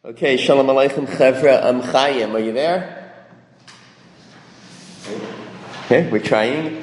Okay, Shalom Aleichem Chevra Chaim, are you there? Okay, we're trying.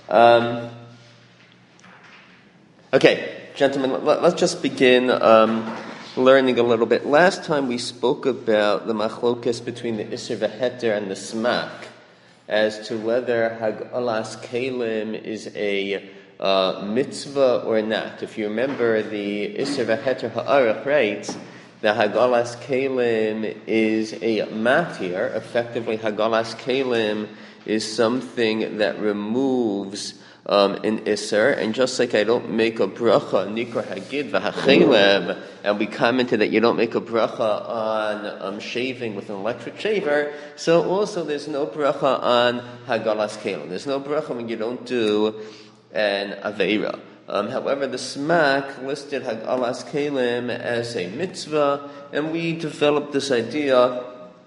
Okay, gentlemen, let's just begin learning a little bit. Last time we spoke about the machlokas between the Isser V'Heter and the Smak as to whether Hag'alas Kelim is a mitzvah or not. If you remember, the Isser V'Heter Ha'arach writes the Hag'alas Kelim is a matir. Effectively, Hag'alas Kelim is something that removes an Isser, and just like I don't make a bracha, Nikor Hagid v'Hachelem, and we commented that you don't make a bracha on shaving with an electric shaver, so also there's no bracha on Hag'alas Kelim. There's no bracha when you don't do an Aveira. However, the Smak listed Hag'alas Kelim as a mitzvah, and we developed this idea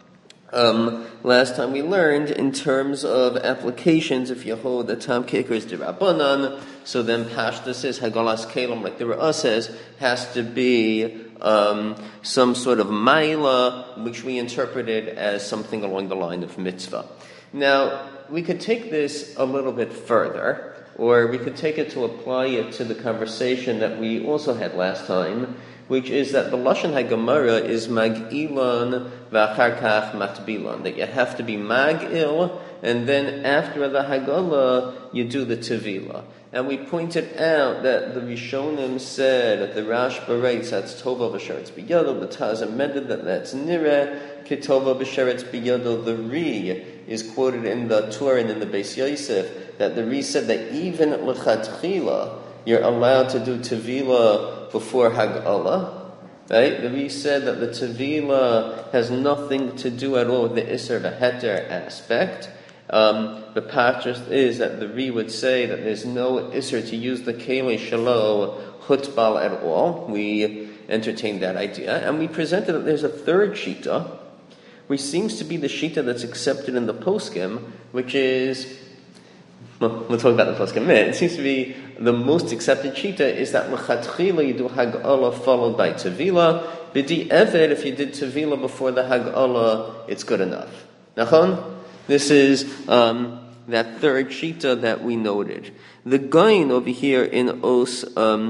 last time we learned in terms of applications. If you hold the Tam Kicker is D'Rabbanan, so then Pashta says Hag'alas Kelim, like the Ra'ah says, has to be some sort of maila, which we interpreted as something along the line of mitzvah. Now, we could take this a little bit further, or we could take it to apply it to the conversation that we also had last time, which is that the Lashon HaGemara is mag'ilan v'achar kach matbilan, that you have to be mag'il, and then after the Hagala, you do the Tevila. And we pointed out that the Rishonim said, the Rashba writes, that's Tova b'sheretz b'yado, the Taz amended that that's Nireh, Ketova b'sheretz b'yado. The Ri is quoted in the Torah and in the Beis Yosef, that the Ri said that even l'chatchila, you're allowed to do Tevila before Hag'ala, right? The Ri said that the Tevila has nothing to do at all with the Isser V'Heter aspect. The pashtus is that the Ri would say that there's no Isser to use the Keli Shalo Hutbal at all. We entertained that idea, and we presented that there's a third Shita, which seems to be the Shita that's accepted in the Poskim, which is, well, we'll talk about the Poskim in a minute. It seems to be the most accepted Shita is that L'chatchila you do Hag'ala followed by Tevila. B'di Eved, if you did Tevila before the Hag'ala, it's good enough. Nachon? This is that third Shita that we noted. The Gaon over here in Os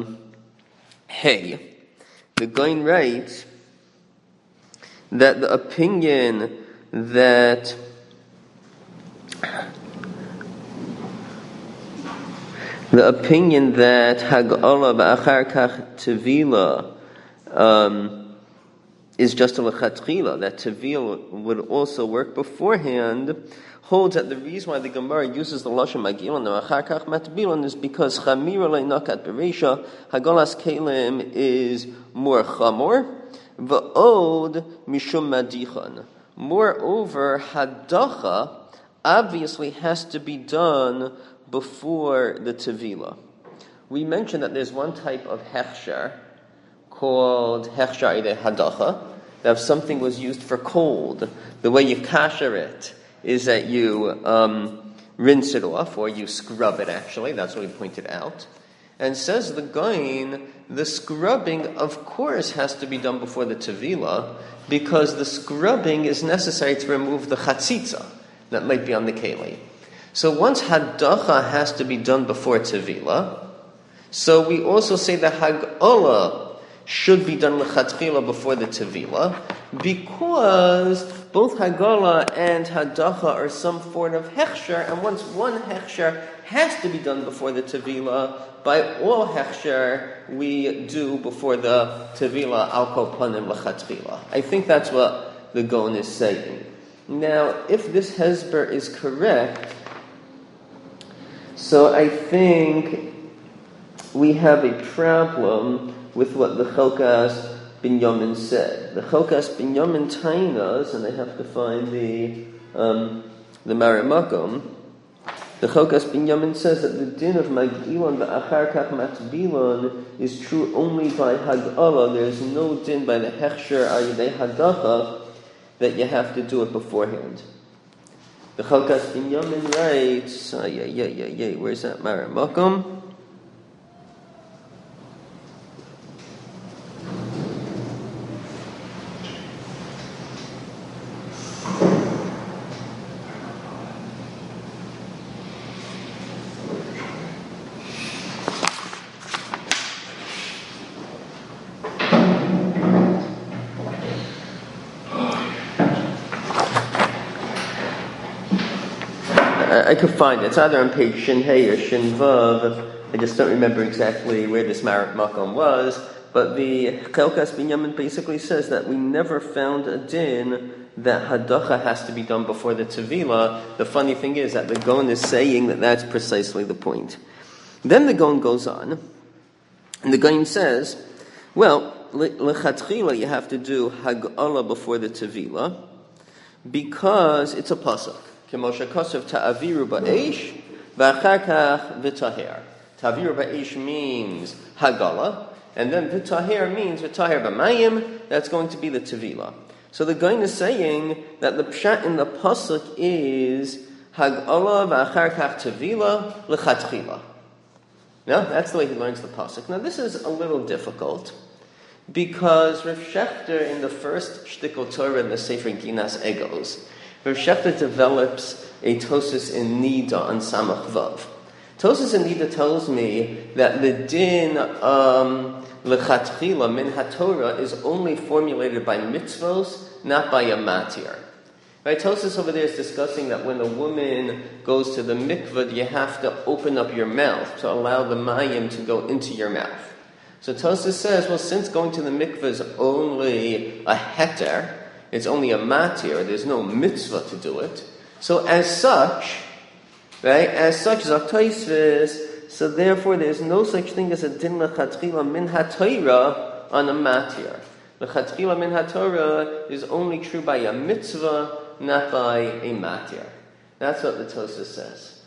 Hey, the Gaon writes that the opinion that Hag'ala v'achar kach Tevila is just a l'chatchila, that Tevila would also work beforehand, holds that the reason why the Gemara uses the Lashon Magilon or Achar Kach Matbilon is because Chamira le'nakat bereisha, Hag'alas Kelim is more chamor, v'od mishum madichan. Moreover, Hadacha obviously has to be done before the Tevila. We mentioned that there's one type of hechsher called hechsher ide hadacha, that if something was used for cold, the way you kasher it is that you rinse it off, or you scrub it actually, that's what we pointed out. And says the Gaon, the scrubbing of course has to be done before the Tevila, because the scrubbing is necessary to remove the chatzitza that might be on the keli. So once hadacha has to be done before Tevila, so we also say the Hag'ala should be done l'chatchila before the Tevila, because both Hagala and Hadacha are some form of hechsher, and once one hechsher has to be done before the Tevila, by all hechsher we do before the Tevila al kol panim l'chatchila. I think that's what the Gaon is saying. Now, if this hesber is correct, so I think we have a problem with what the Chelkas Binyamin said. The Chelkas Binyamin tainas, and I have to find the Maramakom. The Chelkas Binyamin says that the din of Magilon v'achar kach matbilon is true only by Hag'ala. There's no din by the Hechsher Ayidei Hadacha that you have to do it beforehand. The Chelkas Binyamin writes, where's that Maramakom? I could find it. It's either on page Shin Hey or Shin Vav. I just don't remember exactly where this Makom was. But the Chelkas Binyamin basically says that we never found a din that hadacha has to be done before the Tevila. The funny thing is that the Gon is saying that that's precisely the point. Then the Gon goes on, and the Gon says, well, lechatchila you have to do hag'ala before the Tevila, because it's a pasuk. K'moshe kosev ta'aviru ba'esh, v'achar kach v'taher. Ta'aviru ba'esh means hag'ala, and then v'taher means v'taher b'mayim, that's going to be the Tevila. So the Gon is saying that the pshat in the pasuk is hag'ala v'achar kach Tevila lechatchila. No, that's the way he learns the pasuk. Now this is a little difficult, because Rav Shechter in the first Shtikol Torah in the Sefer Ginas Egos, Rav Shechter develops a Tosus in Nida on Samach Vav. Tosus in Nida tells me that the din lechatchila min haTorah is only formulated by mitzvos, not by a matir. Right? Tosus over there is discussing that when a woman goes to the mikvah, you have to open up your mouth to allow the mayim to go into your mouth. So Tosus says, well, since going to the mikvah is only a heter, it's only a matir, there's no mitzvah to do it. So as such, Zak Tosfos, so therefore there's no such thing as a din lechatchila min haTorah on a matir. Lechatchila min haTorah is only true by a mitzvah, not by a matir. That's what the Tosus says.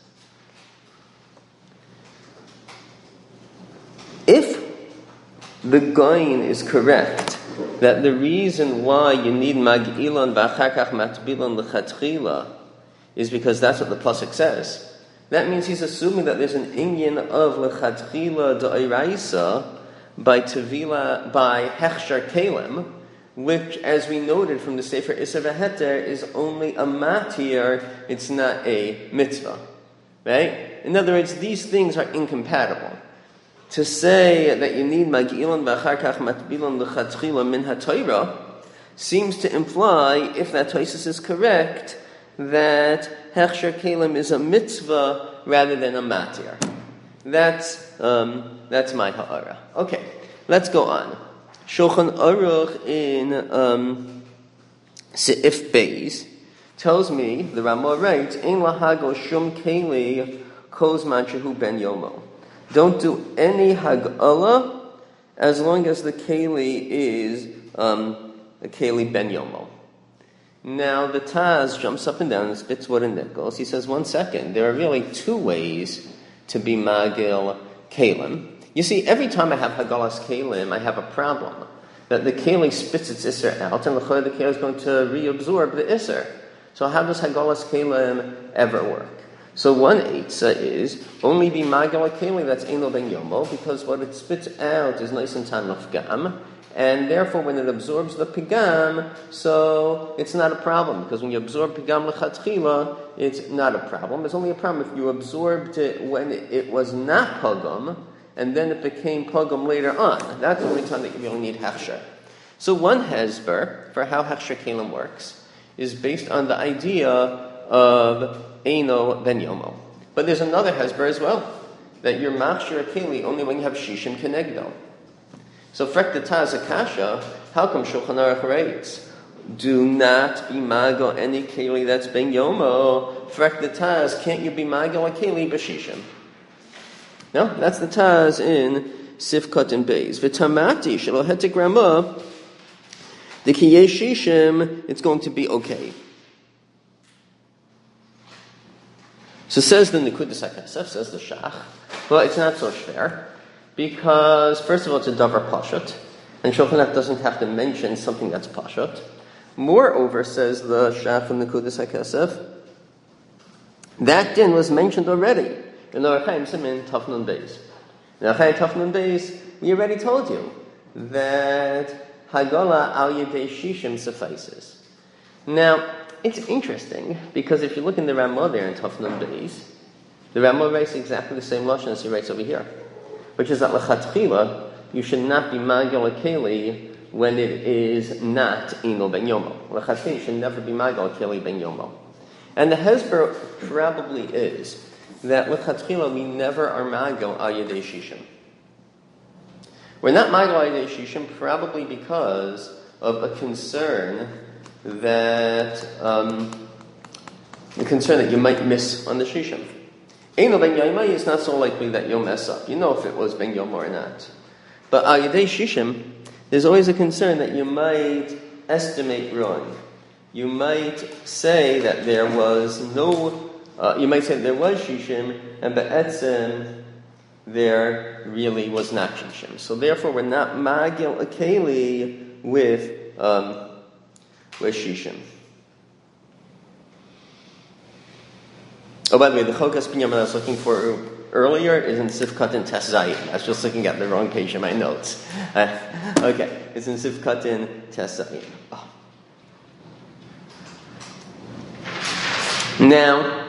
If the Goin is correct, that the reason why you need mag'ilan v'achar kach matbilan lechatchila is because that's what the pasuk says, that means he's assuming that there's an inyan of lechatchila d'oraisa by tevila, by hechshar kelim, which, as we noted from the Sefer Isser v'Heter, is only a matir, it's not a mitzvah. Right? In other words, these things are incompatible. To say that you need mag'ilan v'achar kach matbilan lechatchila min haTorah seems to imply, if that Tosfos is correct, that hechshar kelim is a mitzvah rather than a matir. That's my ha'ara. Okay, let's go on. Shulchan Aruch in Seif Beis tells me, the Ramah writes, Ein lahago shum keli kozman shehu ben yomo. Don't do any hag'ala as long as the keli is a keli ben yomo. Now the Taz jumps up and down and spits wood and nickels. He says, 1 second, there are really two ways to be magil kelim. You see, every time I have hagalas kelim, I have a problem. That the keli spits its isser out, and the keli is going to reabsorb the isser. So how does hagalas kelim ever work? So one eitzah is only be magil keli that's eino ben yomo, because what it spits out is nice and tanuf gam, and therefore when it absorbs the pigam, so it's not a problem, because when you absorb pigam lechatchila, it's not a problem. It's only a problem if you absorbed it when it was not pagam, and then it became pagam later on. That's the only time that you only need hechsher. So one hezber for how hechsher kelim works is based on the idea of eino ben yomo. But there's another hezber as well, that you're machshir keli only when you have shishim kenegdo. So frek the Taz akasha, how come Shulchan Aruch writes, do not be mago any keli that's ben yomo? Frek the Taz, can't you be mago a keli b'shishim? No, that's the Taz in Sifkat and Beis. V'tamati shelo hetek Ramah, the kiyei shishim, it's going to be okay. So says the Nekudas HaKesef, says the Shach, well, it's not so fair, because first of all, it's a davar pashut, and Shulchan Aruch doesn't have to mention something that's pashut. Moreover, says the Shach from Nekudas HaKesef, that din was mentioned already in Orach Chaim Siman Tafnun Beis. In Orach Chaim Tafnun Beis, we already told you that Hagala al Yedei Shishim suffices. Now, it's interesting, because if you look in the Ramah there in Tafnun Beis, the Ramah writes exactly the same lashon as he writes over here, which is that lechatchila, you should not be magil keli when it is not ino ben yomo. Lechatchila, you should never be magil keli ben yomo. And the hesber probably is that l'chatchila we never are magil al yedei shishim. We're not magil al yedei shishim probably because of a concern that you might miss on the shishim. Eino ben yaimai is not so likely that you'll mess up. You know if it was ben yom or not. But al yedei shishim, there's always a concern that you might estimate wrong. You might say that there was shishim, and be'etzem there really was not shishim. So therefore, we're not magil akeli with shishim. Oh, by the way, the Chokas Binyamin I was looking for earlier is in Sifkat Tes Zayin. I was just looking at the wrong page in my notes. Okay, it's in Sifkat Tes Zayin. Oh. Now,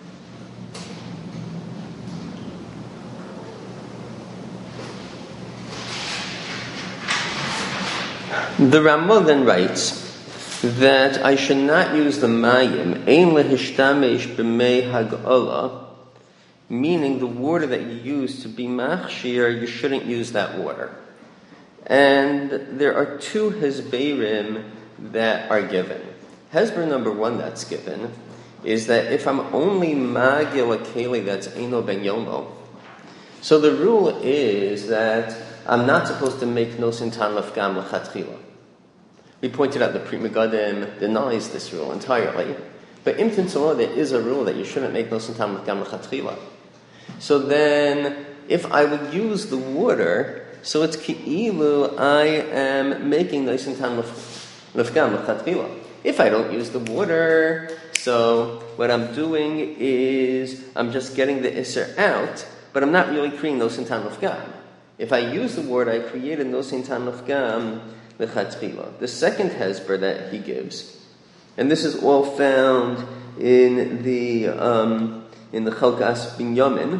the Ramah then writes that I should not use the mayim, ein lehishtamesh b'mei hag'ala, meaning the water that you use to be machshir, you shouldn't use that water. And there are two hezberim that are given. Hezber number one that's given is that if I'm only magil a keli that's eino ben yomo, so the rule is that I'm not supposed to make nosin tan lefgam lechatchila. We pointed out the Pri Megadim denies this rule entirely, but in Tintzah there is a rule that you shouldn't make nosin tan lefgam lechatchila. So then, if I would use the water, so it's ki'ilu I am making nosin tan lefgam lechatchila. If I don't use the water, so what I'm doing is I'm just getting the iser out, but I'm not really creating nosin tan lefgam. If I use the water, I create a nosin tan lefgam lechatchila. The second hezber that he gives, and this is all found in the Chalkas Binyamin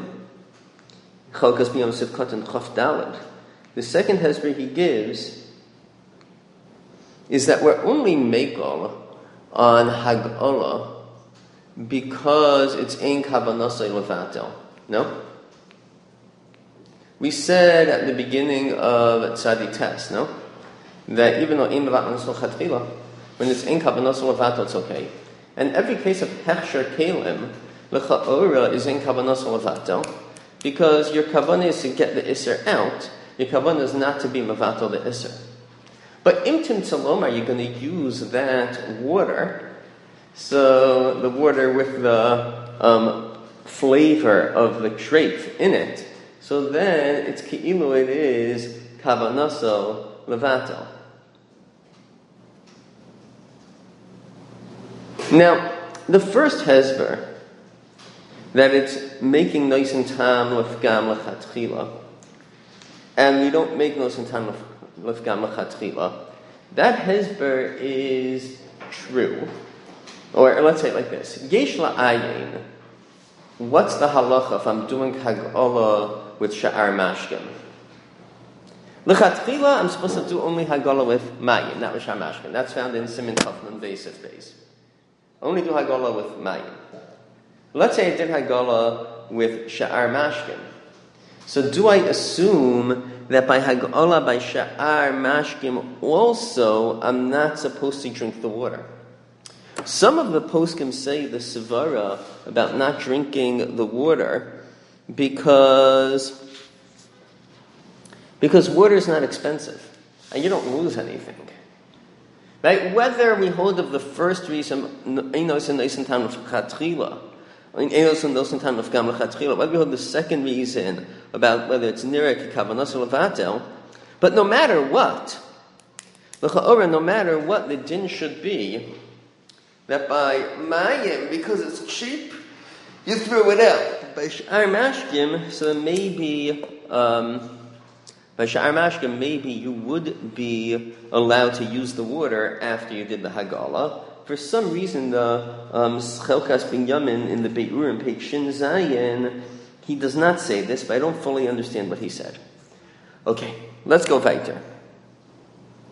Sivkot and Chaf Daled. The second hezber he gives is that we're only megal on hag'ala because it's ein kavanasai levatel. No? We said at the beginning of Tzadi Tes, no? That even though ein levatel is chatchila, when it's ein kavanasai levatel, it's okay. And every case of hechsher kelim, l'cha'ora is ein kavanasai levatel, because your kavanah is to get the iser out, your kavanah is not to be mevatel the iser. But imtim tzalom, are you going to use that water? So the water with the flavor of the treif in it. So then it's ki'ilu it is kavanaso levatel. Now, the first hezber, that it's making noisin tam lefgam lechatchila, and we don't make noisin tam lefgam lechatchila, that hezber is true. Or let's say it like this: Yesh la'ayin. What's the halacha if I'm doing hagala with sha'ar mashkim? Lechatchila, I'm supposed to do only hagala with mayim, not with sha'ar mashkim. That's found in Simin Tafnun Beisif Beis. Only do hagala with mayim. Let's say I did hagala with sha'ar mashkim. So do I assume that by hagala by sha'ar mashkim also I'm not supposed to drink the water? Some of the poskim say the sevara about not drinking the water because water is not expensive and you don't lose anything. Right? Whether we hold of the first reason, whether we hold the second reason about whether it's nirek kavanas or levatel, but no matter what the din should be, that by mayim, because it's cheap, you threw it out. By sha'ar mashkim, so maybe by sha'ar mashkim, maybe you would be allowed to use the water after you did the hagala. For some reason, the Chelkas Binyamin in the Beirurim, page Shin Zayin, he does not say this, but I don't fully understand what he said. Okay, let's go weiter.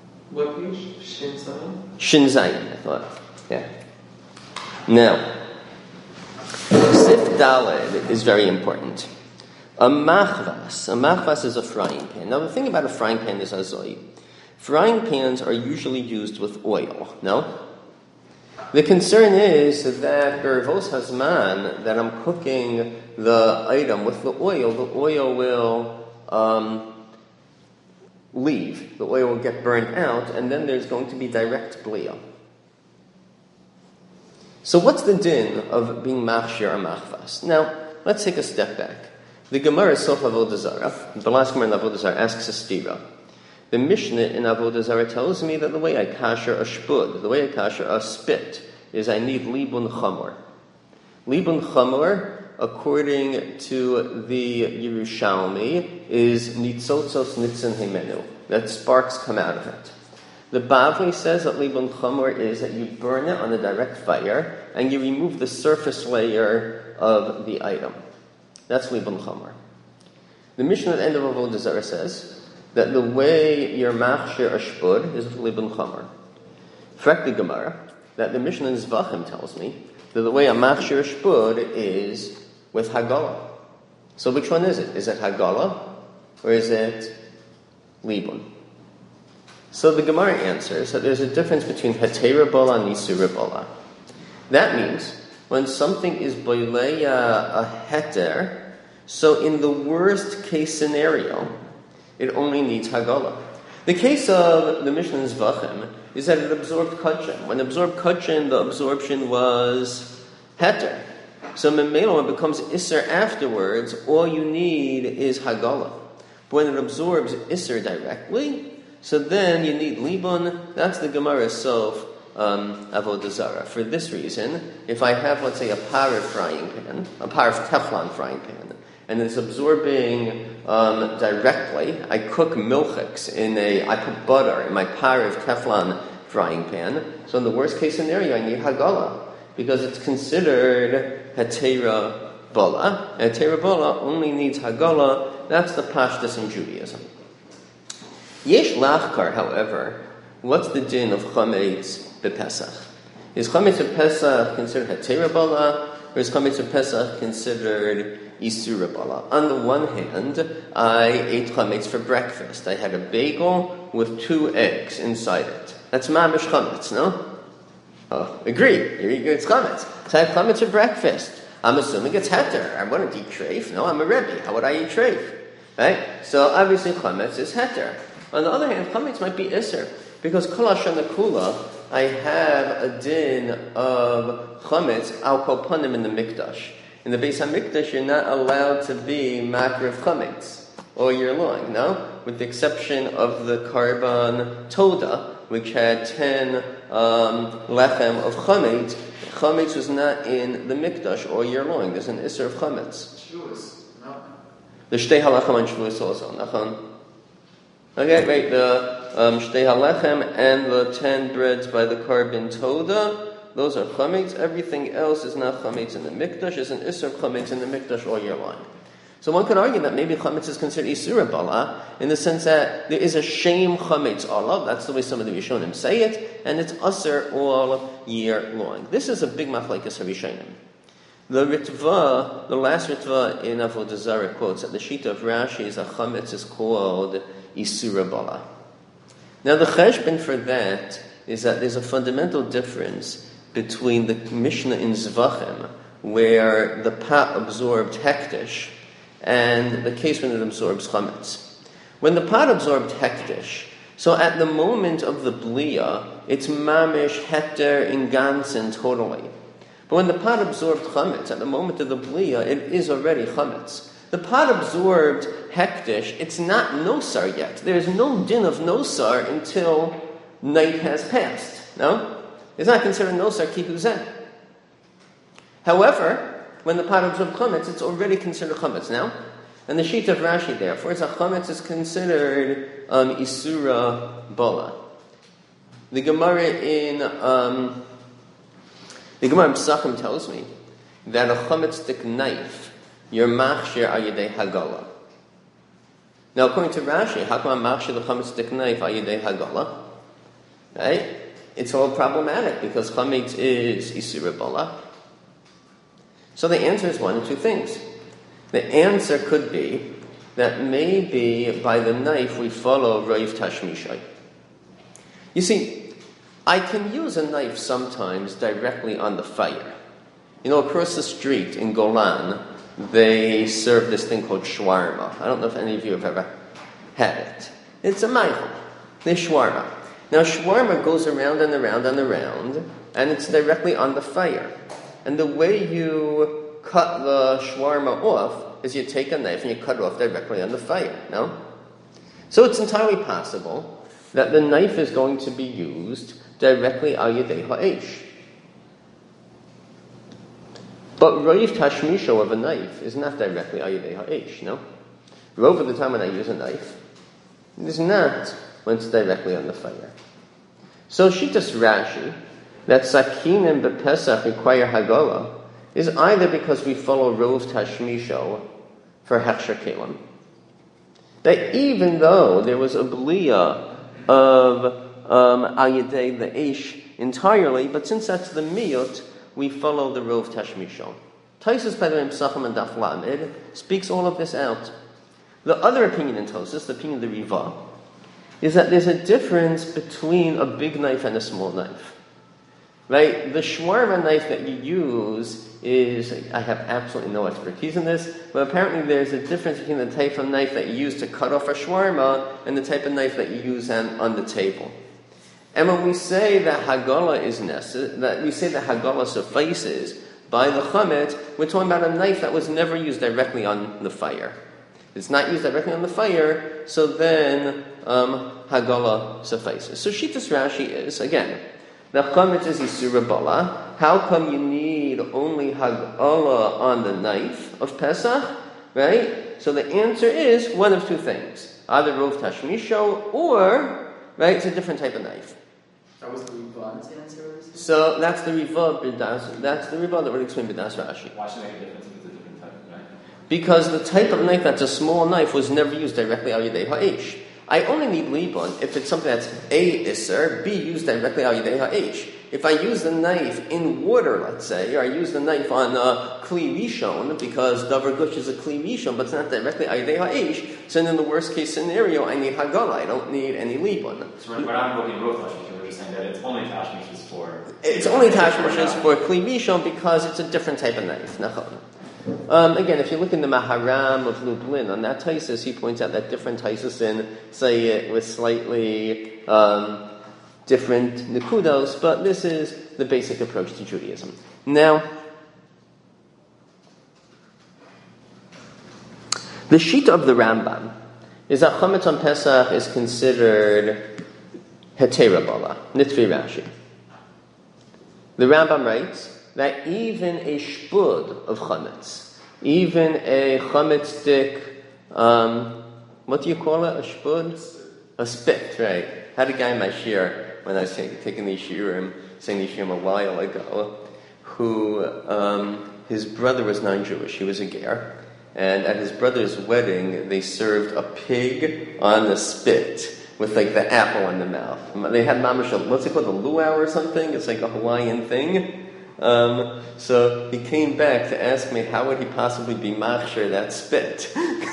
What page? Shin Zayin? Shin Zayin, I thought. Yeah. Now, Sif Daled is very important. A machvas is a frying pan. Now the thing about a frying pan is azoi. Frying pans are usually used with oil, no? The concern is that Bervos Hazman, that I'm cooking the item with the oil will leave. The oil will get burnt out, and then there's going to be direct bliya. So what's the din of being machshir or machvas? Now, let's take a step back. The Gemara Sof Avodah Zarah, the last Gemara in Avodah Zarah, asks a stira. The Mishnah in Avodah Zarah tells me that the way I kasher a shpud, the way I kasher a spit, is I need libun chamor. Libun chamor, according to the Yerushalmi, is nitzotzos nitzin himenu, that sparks come out of it. The Bavli says that libun chamor is that you burn it on a direct fire and you remove the surface layer of the item. That's libun chamor. The Mishnah at the end of Avodah Zarah says that the way you're machshir a shpud is with libun chamor. Frek the Gemara, that the Mishnah in Zvachim tells me that the way a machshir a shpud is with hagala. So which one is it? Is it hagala or is it libun? So the Gemara answers that there's a difference between hetera bola and isura bola. That means when something is boileya a heter, so in the worst case scenario, it only needs hagala. The case of the Mishnah in Zvachim is that it absorbed kachin. When it absorbed kachin, the absorption was heter. So memelo, when it becomes isser afterwards, all you need is hagala. But when it absorbs isser directly, so then you need libun. That's the Gemara Sof Avodah Zarah. For this reason, if I have, let's say, a par of frying pan, a par of Teflon frying pan, and it's absorbing directly, I cook milchiks I put butter in my par of Teflon frying pan. So in the worst case scenario, I need hagala because it's considered hetera bola. Hetera bola only needs hagala. That's the pashtus in Judaism. Yesh lachkar, however, what's the din of chametz b'Pesach? Is chametz b'Pesach considered hetera bola, or is chametz b'Pesach considered isura bola? On the one hand, I ate chametz for breakfast. I had a bagel with 2 eggs inside it. That's mamish chametz, no? Oh, agree. It's chametz. So I have chametz for breakfast. I'm assuming it's heter. I wouldn't eat treif. No, I'm a rebbe. How would I eat treif? Right? So obviously chametz is heter. On the other hand, chametz might be iser, because kol hashana kula, I have a din of chametz al kol panim in the mikdash. In the Beis HaMikdash, you're not allowed to be makriv chametz all year long, no? With the exception of the karban toda, which had 10 lechem of chametz. Chametz was not in the mikdash all year long. There's an iser of chametz. Shavuos, no. The shtei halachem on Shavuos also, nachon. Okay, right, the shtei halechem and the 10 breads by the karban toda, those are chametz. Everything else is not chametz in the mikdash. It's an isur chametz in the mikdash all year long. So one could argue that maybe chametz is considered isura bala in the sense that there is a shame chametz Allah. That's the way some of the Rishonim say it, and it's usur all year long. This is a big machlekes Rishonim. The Ritva, the last Ritva in Avodah Zarah quotes that the Shita of Rashi is a chametz is called isura bala. Now the cheshbon for that is that there's a fundamental difference between the Mishnah in Zvachim, where the pot absorbed hektish, and the case when it absorbs chametz. When the pot absorbed hektish, so at the moment of the bliya, it's mamish heter in ganzen totally. But when the pot absorbed chametz, at the moment of the bliya, it is already chametz. The pot absorbed hektish, it's not nosar yet. There's no din of nosar until night has passed. No? It's not considered nosar kihuzeh. However, when the pot absorbed chametz, it's already considered chametz now. And the sheet of Rashi, therefore, is a chametz is considered isura bola. The Gemara in Pesachim tells me that a chametz knife, your machshir ayidei hagala. Now, according to Rashi, how come machshir the chametz knife ayidei hagala? Right? It's all problematic because chametz is isura bola. So the answer is one of two things. The answer could be that maybe by the knife we follow Roiv Tashmishay. You see, I can use a knife sometimes directly on the fire. Across the street in Golan, they serve this thing called shawarma. I don't know if any of you have ever had it. It's a meichel. They shawarma. Now, shawarma goes around and around and around, and it's directly on the fire. And the way you cut the shawarma off is you take a knife and you cut it off directly on the fire, no? So it's entirely possible that the knife is going to be used directly al yedei ha'esh. But roiv tashmisho of a knife is not directly al yedei ha'esh, no? Over the time when I use a knife, it is not when it's directly on the fire. So Shitas Rashi, that sakinim b'Pesach require Hagala, is either because we follow Rov Tashmisho for Hechsher Kelim, that even though there was a B'liya of Al Yedei the Eish entirely, but since that's the Miyut, we follow the Rov Tashmisho. Taisus Pedrim Psachim and Daf Lamed speaks all of this out. The other opinion in Tosas, the opinion of the Riva, is that there's a difference between a big knife and a small knife. Right? The shawarma knife that you use is, I have absolutely no expertise in this, but apparently there's a difference between the type of knife that you use to cut off a shawarma and the type of knife that you use on the table. And when we say that Hagala is necessary, that we say that Hagala suffices by the chametz, we're talking about a knife that was never used directly on the fire. It's not used directly on the fire, so then Hagala suffices. So Shitas Rashi is, again, the chametz is Isura Bala. How come you need only Hagala on the knife of Pesach? Right? So the answer is one of two things. Either Rov Tashmisho or, right, it's a different type of knife. That was the Riva's answer? So that's the Riva that would explain B'das Rashi. Why should it make a difference if it's a different type of knife? Because the type of knife that's a small knife was never used directly al yedei ha'esh. I only need libun if it's something that's A iser, B used directly al yedei ha'esh. If I use the knife in water, let's say, or I use the knife on kli rishon, because davar gush is a kli rishon, but it's not directly al yedei ha'esh, so then in the worst case scenario, I need hagala. I don't need any libun. So we're not invoking Rov Tashmisho, we're just saying that it's only Tashmishos for... It's only Tashmishos for kli rishon because it's a different type of knife. Again, if you look in the Maharam of Lublin, on that Taisus, he points out that different Taisus say it with slightly different Nikudos, but this is the basic approach to Judaism. Now, the Shita of the Rambam is that Chametz on Pesach is considered Hetera Bala, Nitvi Rashi. The Rambam writes that even a shpud of chametz, even a chametz-stick, what do you call it? A shpud? A spit, right? I had a guy in my shir, when I was taking these shiurim, saying these shiurim a while ago, who, his brother was non-Jewish, he was a ger, and at his brother's wedding, they served a pig on a spit, with like the apple in the mouth. They had mamash, what's it called, a luau or something? It's like a Hawaiian thing. So he came back to ask me how would he possibly be machshir that spit.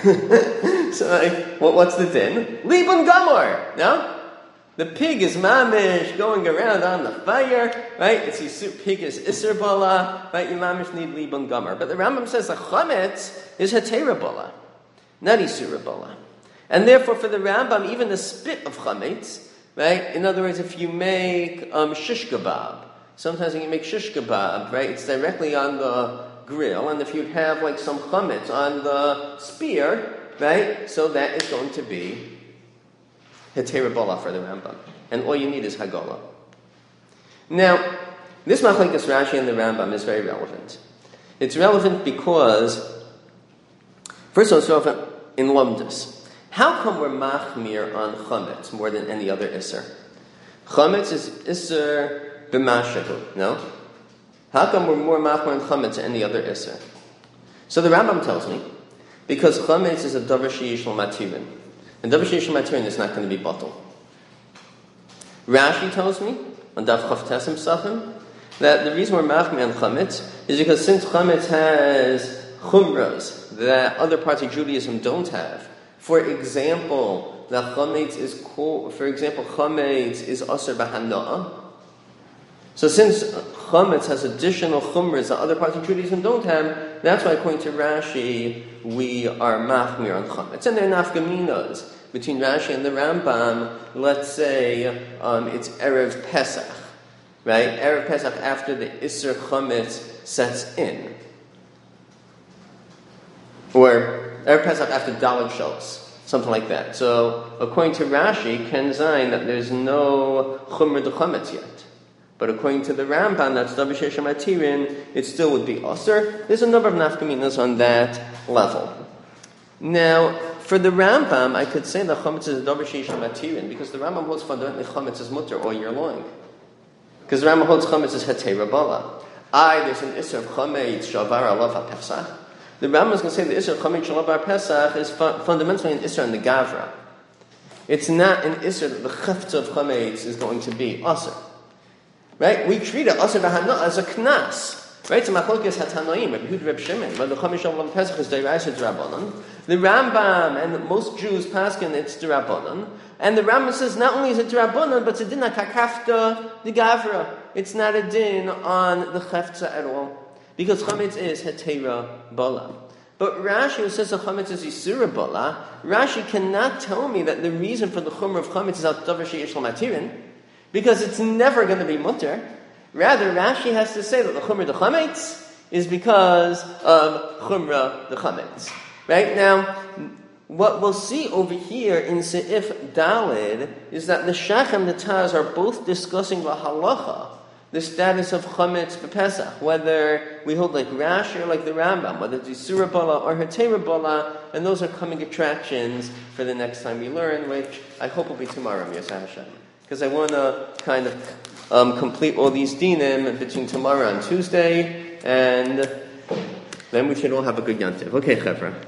So what's the din? Libun gamor, no? The pig is mamish going around on the fire, right? Pig is iser bala, right? You mamish need libun gamor. But the Rambam says the chametz is hetera bala, not isura bala. And therefore for the Rambam, even the spit of chametz, right? In other words, if you make shish kebab, sometimes when you make shish kebab, right, it's directly on the grill, and if you'd have like some chametz on the spear, right, so that is going to be hetera bala for the Rambam. And all you need is hagala. Now, this machlekes Rashi and the Rambam is very relevant. It's relevant because, first of all, it's relevant in lumdus. How come we're machmir on chametz more than any other iser? Chametz is iser b'mashahu, no? How come we're more machmir on chametz than any other iser? So the Rambam tells me, because chametz is a davar sheyish l'matirin. And davar sheyish l'matirin is not going to be bottle. Rashi tells me, on Daf Chavtesim Sachim, that the reason we're machmir on chametz is because since chametz has chumras that other parts of Judaism don't have. For example, the chametz is chametz is aser b'hana'ah. So since chametz has additional chumras that other parts of Judaism don't have, that's why according to Rashi we are machmir on chametz. And there are nafkaminas between Rashi and the Rambam. Let's say it's Erev Pesach, right? Erev Pesach after the Isser chametz sets in. Or Erev Pesach after Daled Shalos, something like that. So, according to Rashi, Ken Zayin, that there's no Chumra de Chametz yet. But according to the Rambam, that's Davar Sheish Matirin, it still would be Aser. There's a number of nafkaminas on that level. Now, for the Rambam, I could say that Chametz is Davar Sheish Matirin, because the Rambam holds fundamentally Chametz is mutter all year long. Because the Rambam holds Chametz is Hetei Rabala. There's an Isser of Chametz, Shavar Alav HaPesach. The Rambam is going to say the Isser of Chametz Shalom Bar Pesach is fundamentally an Isser on the Gavra. It's not an Isser that the Chefta of Chametz is going to be Aser. Right? We treat it Aser B'Hana as a Knas. Right? So Machlokes Hatanoim, Reb Yehuda, Reb Shimon, whether Chametz Shalom Bar Pesach is Deiraisa D'Rabbanan. The Rambam and most Jews paskin it's D'Rabbanan. And the Rambam says not only is it D'Rabbanan, but it's a din HaKafta the Gavra. It's not a din on the Chefta at all. Because chametz is hetera bala. But Rashi, who says the chametz is isura bala, Rashi cannot tell me that the reason for the chumrah of chametz is al davar sheyesh lo matirin, because it's never going to be mutter. Rather, Rashi has to say that the chumrah the chametz is because of chumrah the chametz. Right now, what we'll see over here in Seif Daled is that the Shach and the Taz are both discussing the halacha, the status of chametz b'Pesach, whether we hold like Rashi or like the Rambam, whether it's Yisura Bala or Hetera Bala, and those are coming attractions for the next time we learn, which I hope will be tomorrow, Yaseh Hashem. Because I want to kind of complete all these dinim between tomorrow and Tuesday, and then we should all have a good yantiv. Okay, Chevra.